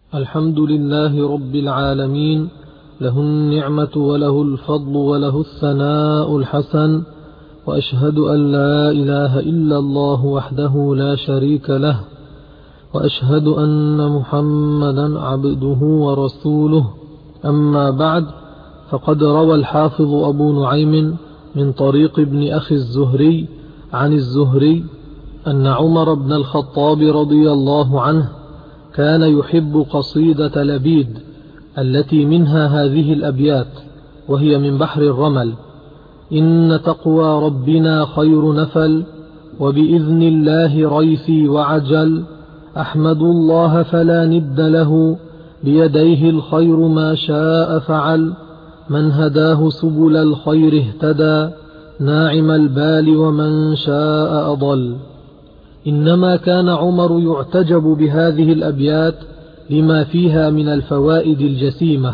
الحمد لله رب العالمين، له النعمة وله الفضل وله الثناء الحسن، وأشهد أن لا إله إلا الله وحده لا شريك له، وأشهد أن محمدا عبده ورسوله. أما بعد، فقد روى الحافظ أبو نعيم من طريق ابن أخي الزهري عن الزهري أن عمر بن الخطاب رضي الله عنه كان يحب قصيدة لبيد التي منها هذه الأبيات، وهي من بحر الرمل: إن تقوى ربنا خير نفل، وبإذن الله ريثي وعجل، أحمد الله فلا ند له، بيديه الخير ما شاء فعل، من هداه سبل الخير اهتدى، ناعم البال ومن شاء أضل. إنما كان عمر يعتجب بهذه الأبيات لما فيها من الفوائد الجسيمة،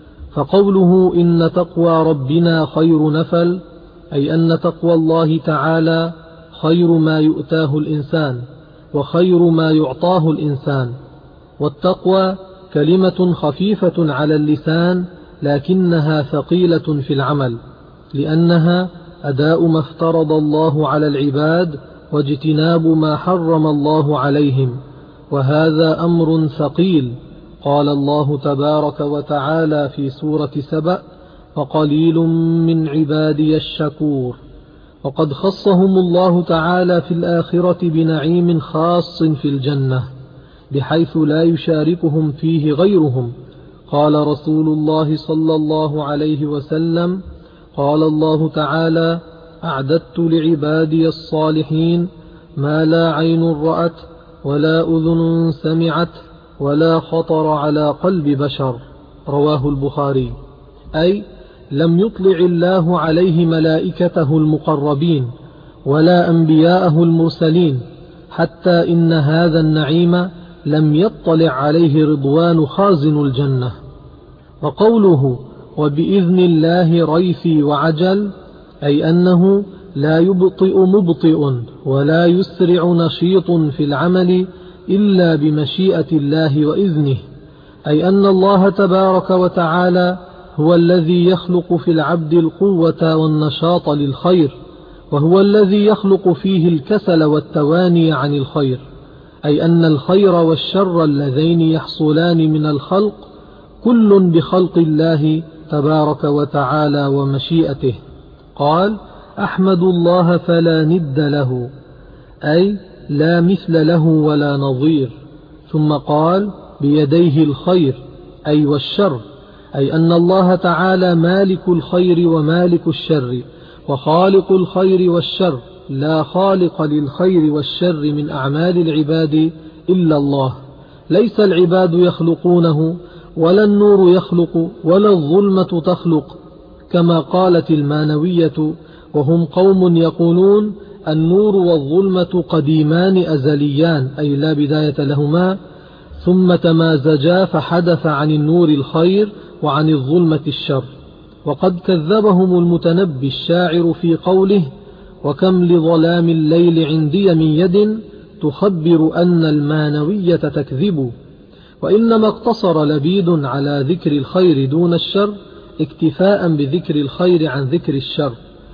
فقوله إن تقوى ربنا خير نفل، أي أن تقوى الله تعالى خير ما يؤتاه الإنسان وخير ما يعطاه الإنسان. والتقوى كلمة خفيفة على اللسان لكنها ثقيلة في العمل، لأنها أداء ما افترض الله على العباد واجتناب ما حرم الله عليهم، وهذا أمر ثقيل. قال الله تبارك وتعالى في سورة سبأ: وقليل من عبادي الشكور. وقد خصهم الله تعالى في الآخرة بنعيم خاص في الجنة، بحيث لا يشاركهم فيه غيرهم. قال رسول الله صلى الله عليه وسلم: قال الله تعالى: أعددت لعبادي الصالحين ما لا عين رأت ولا أذن سمعت ولا خطر على قلب بشر. رواه البخاري. أي لم يطلع الله عليه ملائكته المقربين ولا أنبياءه المرسلين، حتى إن هذا النعيم لم يطلع عليه رضوان خازن الجنة. وقوله وبإذن الله ريثي وعجل، أي أنه لا يبطئ مبطئ ولا يسرع نشيط في العمل إلا بمشيئة الله وإذنه، أي أن الله تبارك وتعالى هو الذي يخلق في العبد القوة والنشاط للخير، وهو الذي يخلق فيه الكسل والتواني عن الخير، أي أن الخير والشر اللذين يحصلان من الخلق كل بخلق الله تبارك وتعالى ومشيئته. قال: أحمد الله فلا ند له، أي لا مثل له ولا نظير. ثم قال: بيديه الخير، أي والشر، أي أن الله تعالى مالك الخير ومالك الشر وخالق الخير والشر، لا خالق للخير والشر من أعمال العباد إلا الله. ليس العباد يخلقونه، ولا النور يخلق، ولا الظلمة تخلق، كما قالت المانوية، وهم قوم يقولون النور والظلمة قديمان أزليان، أي لا بداية لهما، ثم تمازجا فحدث عن النور الخير وعن الظلمة الشر. وقد كذبهم المتنبي الشاعر في قوله: وكم لظلام الليل عندي من يد تخبر أن المانوية تكذب. وإنما اقتصر لبيد على ذكر الخير دون الشر اكتفاء بذكر الخير عن ذكر الشر،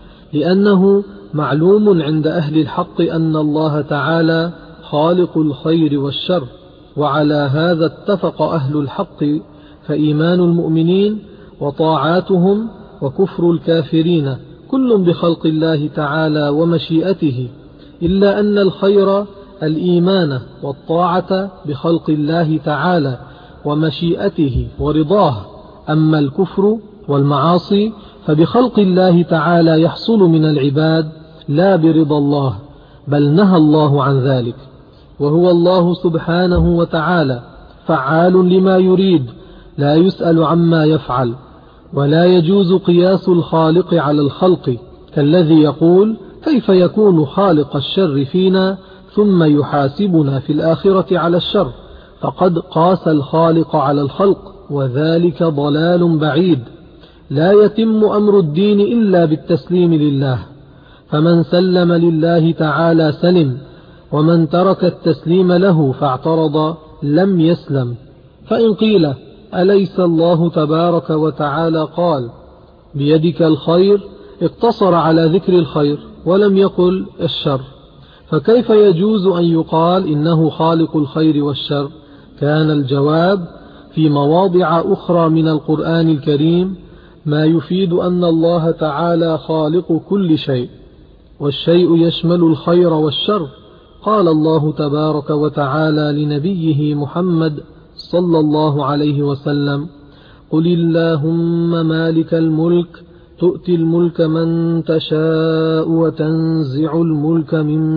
لأنه معلوم عند أهل الحق أن الله تعالى خالق الخير والشر، وعلى هذا اتفق أهل الحق، فإيمان المؤمنين وطاعاتهم وكفر الكافرين كل بخلق الله تعالى ومشيئته، إلا أن الخير الإيمان والطاعة بخلق الله تعالى ومشيئته ورضاه، أما الكفر والمعاصي فبخلق الله تعالى يحصل من العباد لا برضا الله، بل نهى الله عن ذلك. وهو الله سبحانه وتعالى فعال لما يريد، لا يسأل عما يفعل، ولا يجوز قياس الخالق على الخلق، كالذي يقول: كيف يكون خالق الشر فينا ثم يحاسبنا في الآخرة على الشر؟ فقد قاس الخالق على الخلق، وذلك ضلال بعيد. لا يتم أمر الدين إلا بالتسليم لله، فمن سلم لله تعالى سلم، ومن ترك التسليم له فاعترض لم يسلم. فإن قيل أليس الله تبارك وتعالى قال بيدك الخير اقتصر على ذكر الخير ولم يقل الشر، فكيف يجوز أن يقال إنه خالق الخير والشر؟ كان الجواب في مواضع أخرى من القرآن الكريم ما يفيد أن الله تعالى خالق كل شيء، والشيء يشمل الخير والشر. قال الله تبارك وتعالى لنبيه محمد صلى الله عليه وسلم: قل اللهم مالك الملك تؤتي الملك من تشاء وتنزع الملك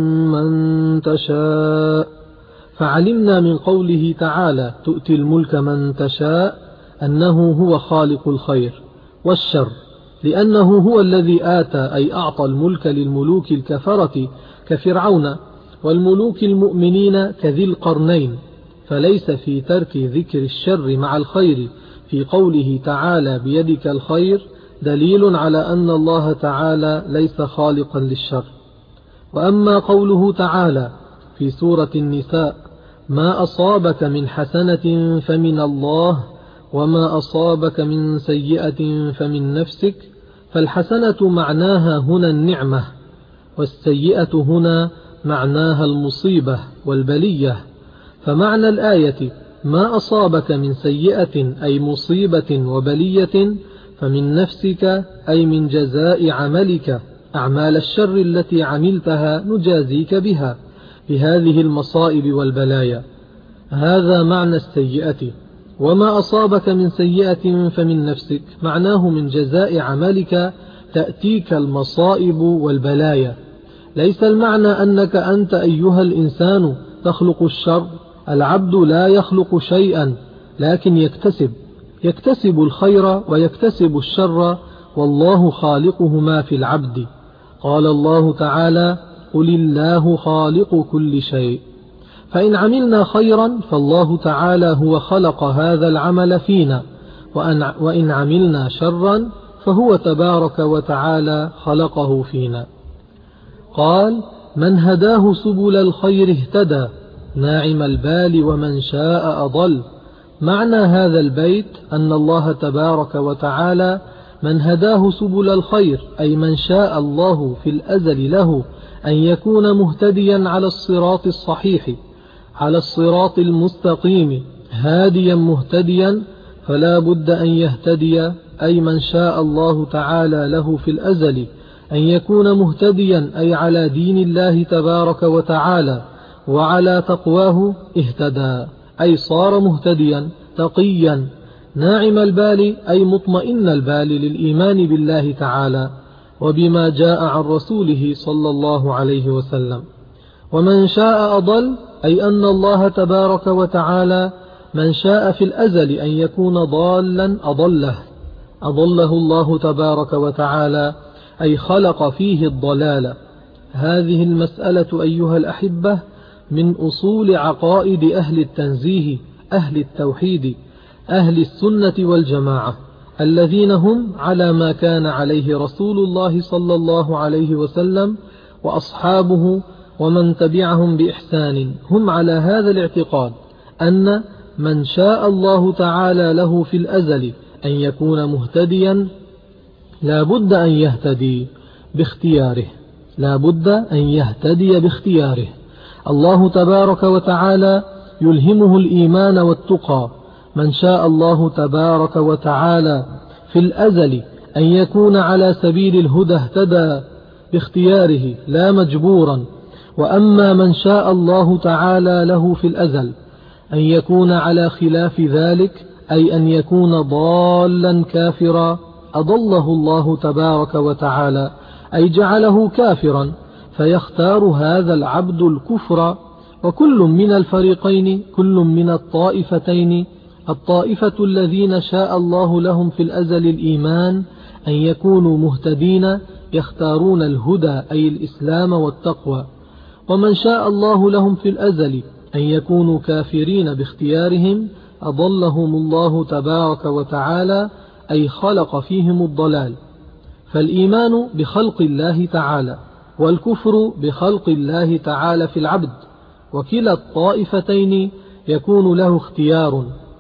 ممن تشاء. فعلمنا من قوله تعالى تؤتي الملك من تشاء أنه هو خالق الخير والشر، لأنه هو الذي آتى أي أعطى الملك للملوك الكفرة كفرعون، والملوك المؤمنين كذي القرنين، فليس في ترك ذكر الشر مع الخير في قوله تعالى بيدك الخير دليل على أن الله تعالى ليس خالقا للشر. وأما قوله تعالى في سورة النساء: ما أصابك من حسنة فمن الله وما أصابك من سيئة فمن نفسك، فالحسنة معناها هنا النعمة، والسيئة هنا معناها المصيبة والبلية. فمعنى الآية ما أصابك من سيئة أي مصيبة وبلية فمن نفسك أي من جزاء عملك، أعمال الشر التي عملتها نجازيك بها بهذه المصائب والبلايا، هذا معنى السيئة. وما أصابك من سيئة فمن نفسك معناه من جزاء عملك تأتيك المصائب والبلايا. ليس المعنى أنك أنت أيها الإنسان تخلق الشر، العبد لا يخلق شيئا لكن يكتسب الخير ويكتسب الشر، والله خالقهما في العبد. قال الله تعالى: قل الله خالق كل شيء. فإن عملنا خيرا فالله تعالى هو خلق هذا العمل فينا، وإن عملنا شرا فهو تبارك وتعالى خلقه فينا. قال: من هداه سبل الخير اهتدى، ناعم البال ومن شاء أضل. معنى هذا البيت أن الله تبارك وتعالى من هداه سبل الخير، أي من شاء الله في الأزل له أن يكون مهتديا على الصراط الصحيح، على الصراط المستقيم، هاديا مهتديا، فلا بد أن يهتدي، أي من شاء الله تعالى له في الأزل أن يكون مهتديا، أي على دين الله تبارك وتعالى وعلى تقواه اهتدى، أي صار مهتديا تقيا. ناعم البال أي مطمئن البال للإيمان بالله تعالى وبما جاء عن رسوله صلى الله عليه وسلم. ومن شاء أضل أي أن الله تبارك وتعالى من شاء في الأزل أن يكون ضالا أضله الله تبارك وتعالى، أي خلق فيه الضلال. هذه المسألة أيها الأحبة من أصول عقائد أهل التنزيه، أهل التوحيد، أهل السنة والجماعة، الذين هم على ما كان عليه رسول الله صلى الله عليه وسلم وأصحابه ومن تبعهم بإحسان. هم على هذا الاعتقاد أن من شاء الله تعالى له في الأزل أن يكون مهتديا لا بد أن يهتدي باختياره. الله تبارك وتعالى يلهمه الإيمان والتقى. من شاء الله تبارك وتعالى في الأزل أن يكون على سبيل الهدى اهتدى باختياره لا مجبورا. وأما من شاء الله تعالى له في الأزل أن يكون على خلاف ذلك، أي أن يكون ضالا كافرا، أضله الله تبارك وتعالى، أي جعله كافرا، فيختار هذا العبد الكفر. وكل من الفريقين، كل من الطائفتين، الطائفة الذين شاء الله لهم في الأزل الإيمان أن يكونوا مهتدين يختارون الهدى أي الإسلام والتقوى، ومن شاء الله لهم في الأزل أن يكونوا كافرين باختيارهم أضلهم الله تبارك وتعالى، أي خلق فيهم الضلال. فالإيمان بخلق الله تعالى والكفر بخلق الله تعالى في العبد، وكلا الطائفتين يكون له اختيار،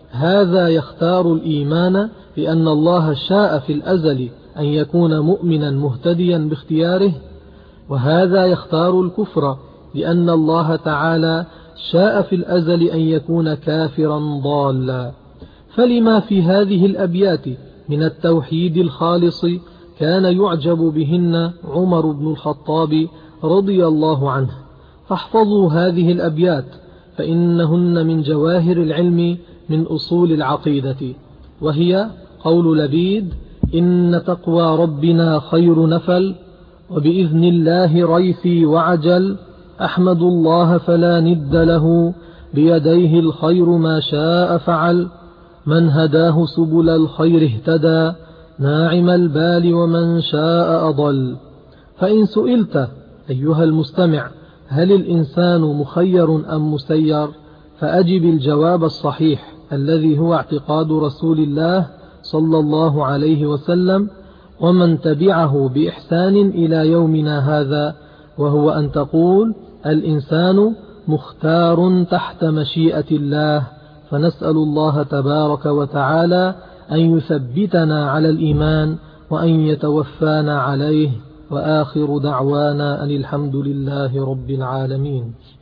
هذا يختار الإيمان لأن الله شاء في الأزل أن يكون مؤمنا مهتديا باختياره، وهذا يختار الكفر لأن الله تعالى شاء في الأزل أن يكون كافرا ضالا. فلما في هذه الأبيات من التوحيد الخالص كان يعجب بهن عمر بن الخطاب رضي الله عنه. فاحفظوا هذه الأبيات فإنهن من جواهر العلم من أصول العقيدة، وهي قول لبيد: إن تقوى ربنا خير نفل، وبإذن الله ريثي وعجل، أحمد الله فلا ند له، بيديه الخير ما شاء فعل، من هداه سبل الخير اهتدى، ناعم البال ومن شاء أضل. فإن سئلت أيها المستمع هل الإنسان مخير أم مسير، فأجب الجواب الصحيح الذي هو اعتقاد رسول الله صلى الله عليه وسلم ومن تبعه بإحسان إلى يومنا هذا، وهو أن تقول الإنسان مختار تحت مشيئة الله. فنسأل الله تبارك وتعالى أن يثبتنا على الإيمان وأن يتوفانا عليه، وآخر دعوانا أن الحمد لله رب العالمين.